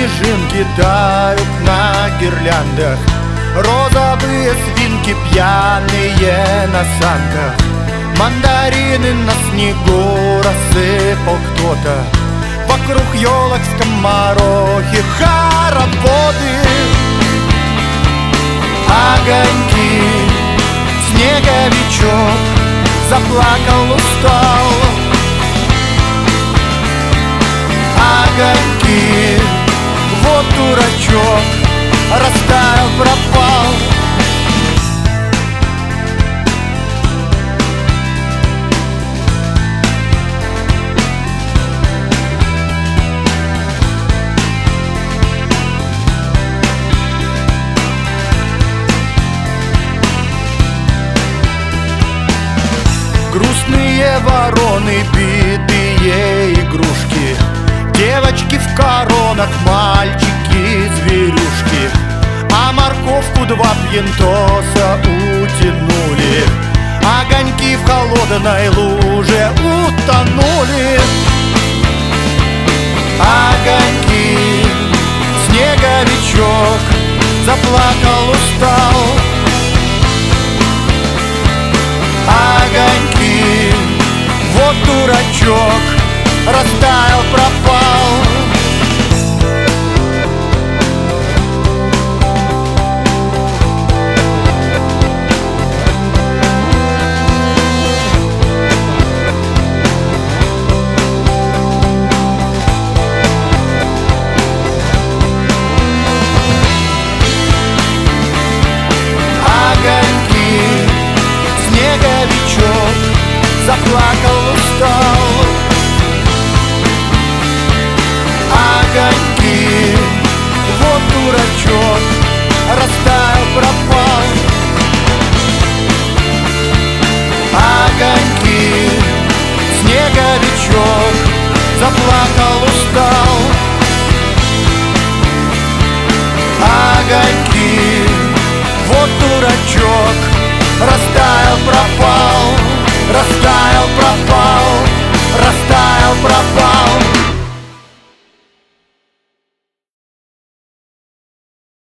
снежинки тают на гирляндах, розовые свинки пьяные на санках. Мандарины на снегу рассыпал кто-то, вокруг елок скоморохи, хороводы, огоньки. Снеговичок заплакал, устал. Огоньки, вот дурачок, растаял, пропал. Грустные вороны, битые игрушки, девочки в коронах, мальчики зверюшки. А морковку два пьянтоса утянули, огоньки в холодной луже утонули. Огоньки, снеговичок заплакал, устал. Огоньки, вот дурачок, растаял, пропал. Огоньки, снеговичок заплакал, устал. Огоньки, вот дурачок, растаял, пропал. Огоньки, снеговичок заплакал, устал. Огоньки, вот дурачок, растаял, пропал. Растаял, пропал, растаял, пропал.